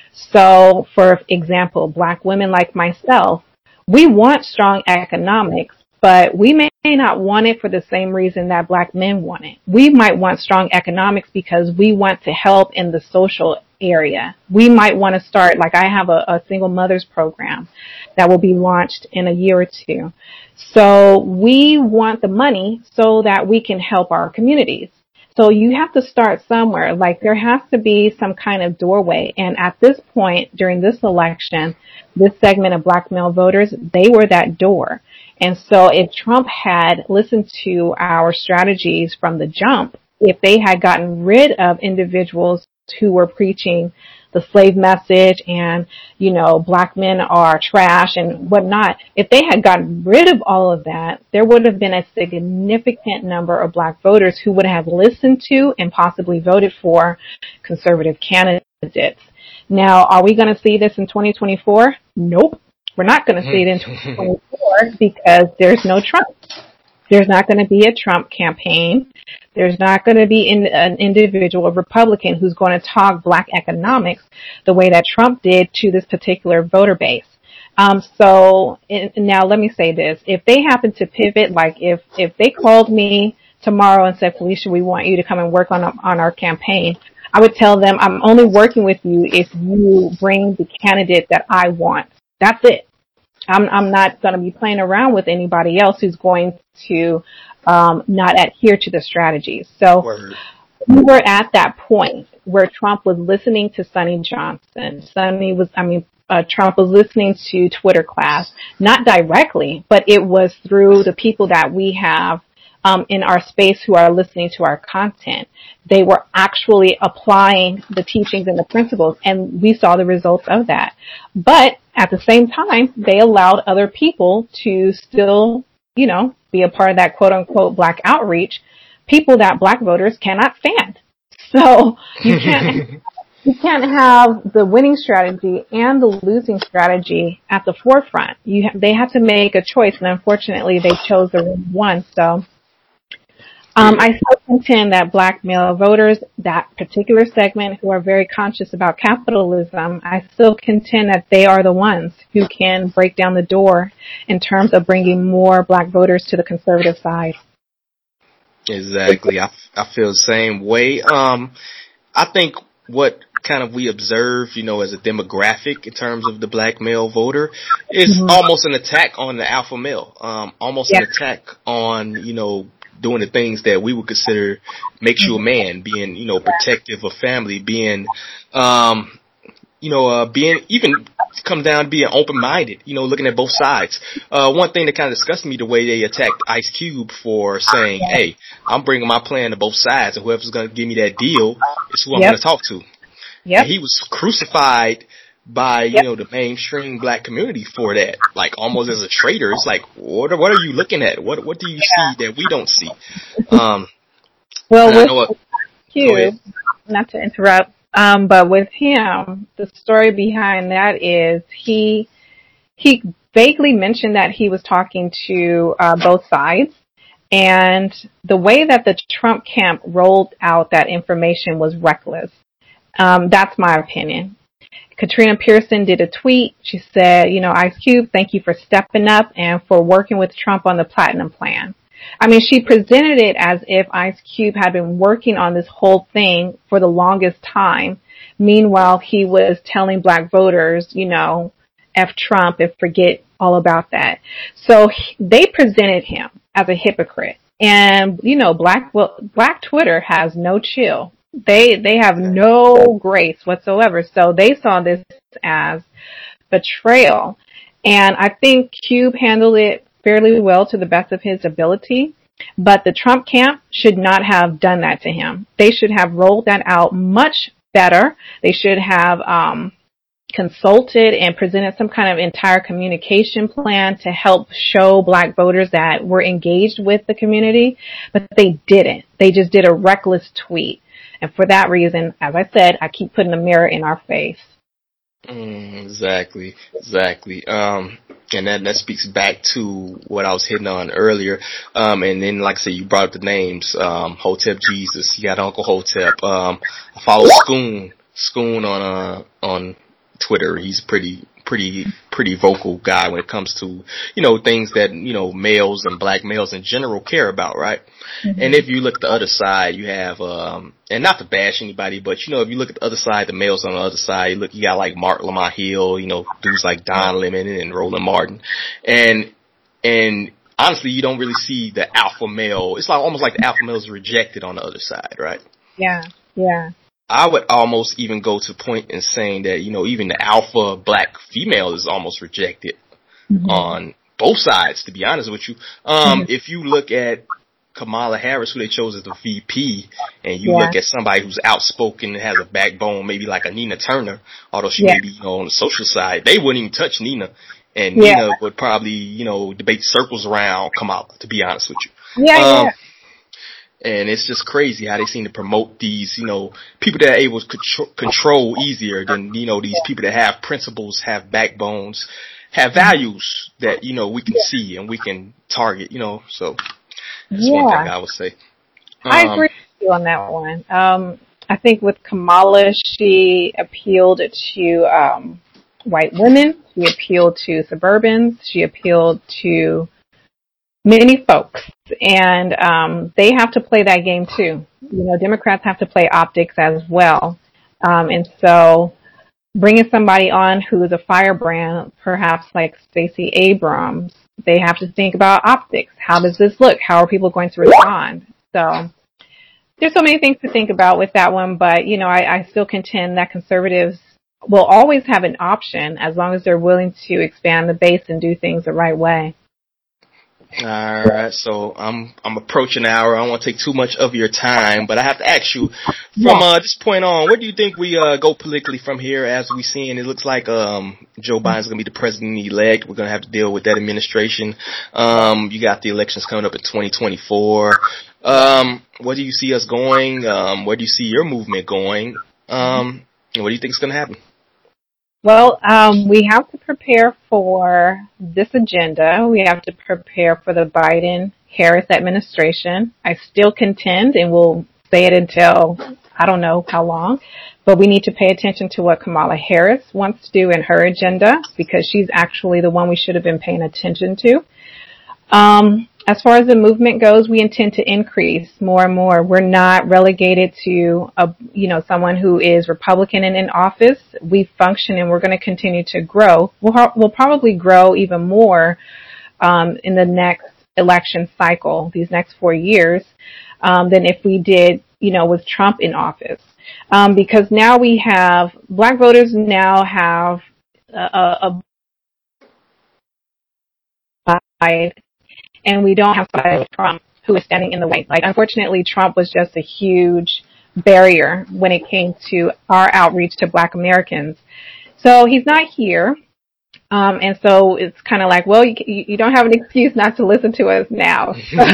So, for example, Black women like myself, we want strong economics, but we may not want it for the same reason that Black men want it. We might want strong economics because we want to help in the social area. We might want to start, like I have a single mothers program that will be launched in a year or two. So we want the money so that we can help our communities. So you have to start somewhere. Like, there has to be some kind of doorway. And at this point, during this election, this segment of Black male voters, they were that door. And so if Trump had listened to our strategies from the jump, if they had gotten rid of individuals who were preaching the slave message and, you know, Black men are trash and whatnot, if they had gotten rid of all of that, there would have been a significant number of Black voters who would have listened to and possibly voted for conservative candidates. Now, are we going to see this in 2024? Nope. We're not going to see it in 2024 because there's no Trump. There's not going to be a Trump campaign. There's not going to be an individual, a Republican, who's going to talk Black economics the way that Trump did to this particular voter base. So now let me say this. If they happen to pivot, like if they called me tomorrow and said, Felicia, we want you to come and work on our campaign, I would tell them I'm only working with you if you bring the candidate that I want. That's it. I'm not going to be playing around with anybody else who's going to not adhere to the strategy. So we were at that point where Trump was listening to Sonny Johnson. Trump was listening to Twitter class, not directly, but it was through the people that we have in our space who are listening to our content. They were actually applying the teachings and the principles, and we saw the results of that. But at the same time, they allowed other people to still, be a part of that quote unquote black outreach, people that black voters cannot stand. So you can't have the winning strategy and the losing strategy at the forefront. They have to make a choice, and unfortunately, they chose the wrong one. So, I still contend that black male voters, that particular segment who are very conscious about capitalism, I still contend that they are the ones who can break down the door in terms of bringing more black voters to the conservative side. Exactly. I feel the same way. I think what kind of we observe, as a demographic in terms of the black male voter is almost an attack on the alpha male, an attack on, doing the things that we would consider makes you a man, being, protective of family, being, being even come down to being open-minded, looking at both sides. One thing that kind of disgusted me, the way they attacked Ice Cube for saying, hey, I'm bringing my plan to both sides, and whoever's going to give me that deal is who I'm going to talk to. And he was crucified by, the mainstream black community for that, like almost as a traitor. It's like, what are you looking at? What do you see that we don't see? Well, with Cube, not to interrupt, but with him, the story behind that is he vaguely mentioned that he was talking to both sides, and the way that the Trump camp rolled out that information was reckless. That's my opinion. Katrina Pearson did a tweet. She said, Ice Cube, thank you for stepping up and for working with Trump on the Platinum Plan. I mean, she presented it as if Ice Cube had been working on this whole thing for the longest time. Meanwhile, he was telling black voters, F Trump and forget all about that. So they presented him as a hypocrite. And, black Twitter has no chill. They have no grace whatsoever. So they saw this as betrayal. And I think Cube handled it fairly well to the best of his ability. But the Trump camp should not have done that to him. They should have rolled that out much better. They should have consulted and presented some kind of entire communication plan to help show black voters that we're engaged with the community. But they didn't. They just did a reckless tweet. And for that reason, as I said, I keep putting the mirror in our face. Exactly. And that speaks back to what I was hitting on earlier. And then, like I said, you brought up the names, Hotep Jesus, you got Uncle Hotep. I follow Scoon on Twitter. He's pretty vocal guy when it comes to, things that, males and black males in general care about, right? Mm-hmm. And if you look at the other side, you have, and not to bash anybody, but, if you look at the other side, the males on the other side, you got like Mark Lamont Hill, dudes like Don Lemon and Roland Martin. And honestly, you don't really see the alpha male. It's like almost like the alpha male is rejected on the other side, right? Yeah. I would almost even go to point in saying that, even the alpha black female is almost rejected on both sides, to be honest with you. If you look at Kamala Harris, who they chose as the VP, and you look at somebody who's outspoken and has a backbone, maybe like a Nina Turner, although she may be, on the social side, they wouldn't even touch Nina. And Nina would probably, debate circles around Kamala, to be honest with you. And it's just crazy how they seem to promote these, people that are able to control easier than, these people that have principles, have backbones, have values that, we can see and we can target, so that's one thing I would say. I agree with you on that one. I think with Kamala, she appealed to, white women. She appealed to suburbans. She appealed to many folks. And they have to play that game too. Democrats have to play optics as well. And so bringing somebody on who is a firebrand, perhaps like Stacey Abrams, they have to think about optics. How does this look? How are people going to respond? So there's so many things to think about with that one, but, I still contend that conservatives will always have an option as long as they're willing to expand the base and do things the right way. All right, so I'm approaching an hour. I don't want to take too much of your time, but I have to ask you, from this point on, where do you think we go politically from here? As we seeing, it looks like Joe Biden's going to be the president-elect. We're going to have to deal with that administration. You got the elections coming up in 2024. Where do you see us going? Where do you see your movement going? And what do you think is going to happen? Well, we have to prepare for this agenda. We have to prepare for the Biden-Harris administration. I still contend, and we'll say it until I don't know how long, but we need to pay attention to what Kamala Harris wants to do in her agenda, because she's actually the one we should have been paying attention to. As far as the movement goes, we intend to increase more and more. We're not relegated to someone who is Republican and in office. We function, and we're going to continue to grow. We'll probably grow even more in the next election cycle, these next 4 years, than if we did, with Trump in office. Because now we have black voters now have a and we don't have somebody like Trump who is standing in the way. Like, unfortunately, Trump was just a huge barrier when it came to our outreach to black Americans. So he's not here. And so it's kind of like, well, you don't have an excuse not to listen to us now.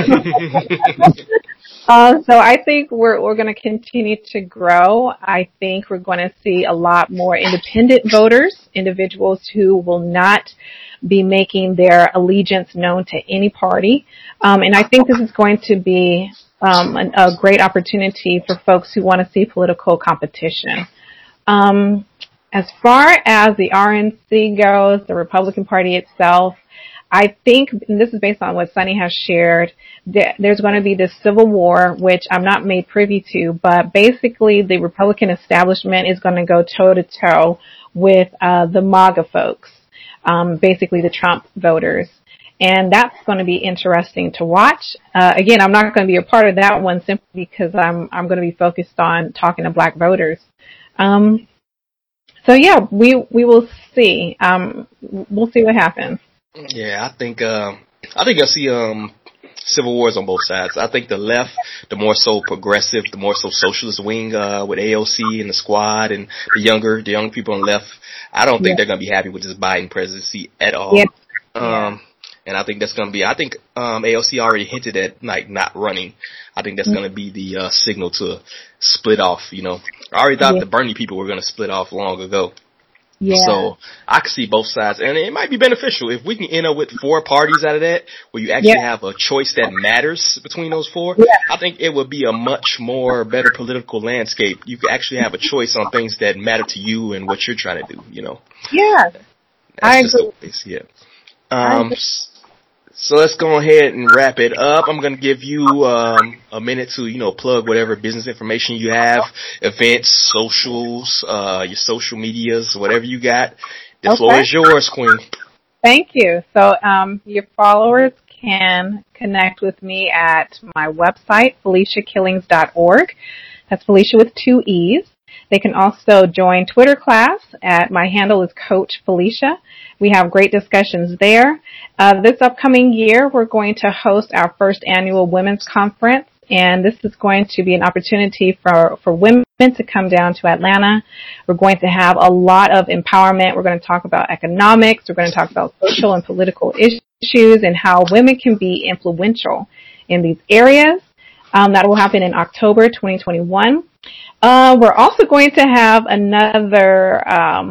So I think we're going to continue to grow. I think we're going to see a lot more independent voters, individuals who will not be making their allegiance known to any party. And I think this is going to be a great opportunity for folks who want to see political competition. As far as the RNC goes, the Republican Party itself, I think, and this is based on what Sunny has shared, that there's going to be this civil war, which I'm not made privy to, but basically the Republican establishment is going to go toe-to-toe with the MAGA folks, basically the Trump voters. And that's going to be interesting to watch. Again, I'm not going to be a part of that one simply because I'm going to be focused on talking to black voters. So yeah, we will see. We'll see what happens. Yeah, I think you'll see civil wars on both sides. I think the left, the more so progressive, the more so socialist wing with AOC and the Squad and the younger people on the left, I don't think they're going to be happy with this Biden presidency at all. Yeah. And I think that's going to be, AOC already hinted at not running. I think that's going to be the signal to split off, I already thought the Bernie people were going to split off long ago. Yeah. So I can see both sides, and it might be beneficial if we can end up with 4 parties out of that, where you actually have a choice that matters between those 4. Yeah. I think it would be a much more better political landscape. You could actually have a choice on things that matter to you and what you're trying to do. Yeah, I agree. Yeah. So let's go ahead and wrap it up. I'm going to give you a minute to, plug whatever business information you have, events, socials, your social medias, whatever you got. The floor is yours, Queen. Thank you. So your followers can connect with me at my website, FeliciaKillings.org. That's Felicia with 2 E's. They can also join Twitter class at my handle is Coach Felicia. We have great discussions there. This upcoming year, we're going to host our first annual women's conference, and this is going to be an opportunity for women to come down to Atlanta. We're going to have a lot of empowerment. We're going to talk about economics. We're going to talk about social and political issues and how women can be influential in these areas. That will happen in October 2021. We're also going to have another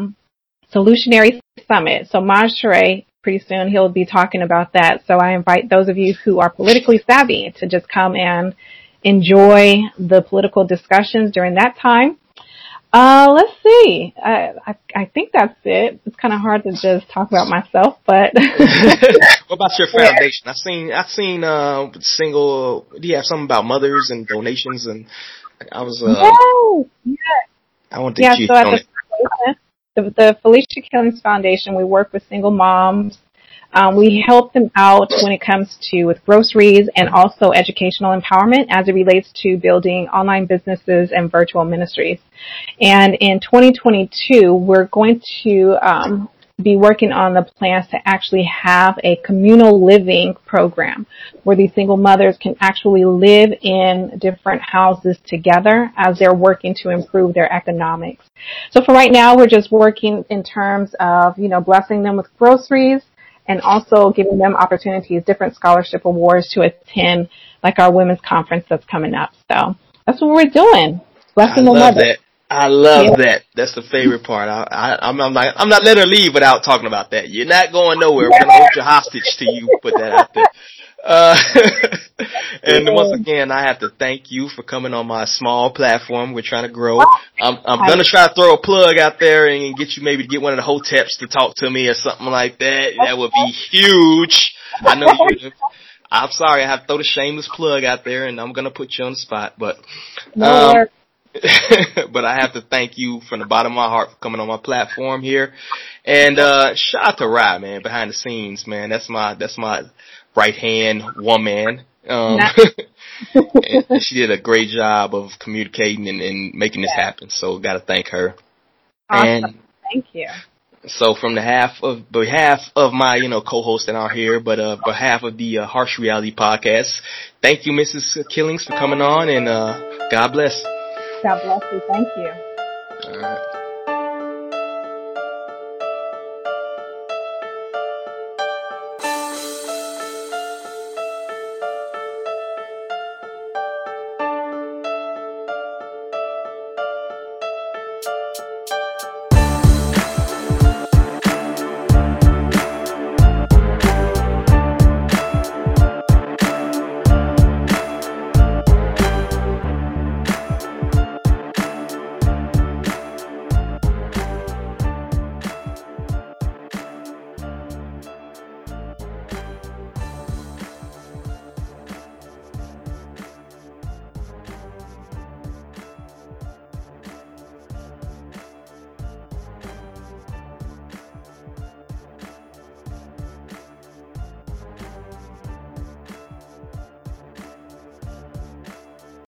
solutionary summit. So Maj Toure, pretty soon he'll be talking about that. So I invite those of you who are politically savvy to just come and enjoy the political discussions during that time. Let's see. I think that's it. It's kind of hard to just talk about myself, but. What about your foundation? I've seen single. Do you have something about mothers and donations? And I was. Yes. I want to get you on it. The Felicia Killings Foundation, we work with single moms. We help them out when it comes to with groceries and also educational empowerment as it relates to building online businesses and virtual ministries. And in 2022, we're going to be working on the plans to actually have a communal living program where these single mothers can actually live in different houses together as they're working to improve their economics. So for right now, we're just working in terms of, blessing them with groceries and also giving them opportunities, different scholarship awards to attend, like our women's conference that's coming up. So that's what we're doing. Blessing the mothers. I love that. That's the favorite part. I'm not letting her leave without talking about that. You're not going nowhere. We're going to hold you hostage till you put that out there. And once again, I have to thank you for coming on my small platform. We're trying to grow. I'm going to try to throw a plug out there and get you maybe to get one of the hoteps to talk to me or something like that. That would be huge. I know you. I'm sorry. I have to throw the shameless plug out there and I'm going to put you on the spot, but, but I have to thank you from the bottom of my heart for coming on my platform here. And shout out to Rye, man, behind the scenes, man. That's my right hand woman. And she did a great job of communicating and making this happen. So gotta thank her. Awesome. And thank you. So from behalf of my, co-hosts that are here, but behalf of the Harsh Reality Podcast, thank you, Mrs. Killings, for coming on, and God bless. God bless you. Thank you. All right.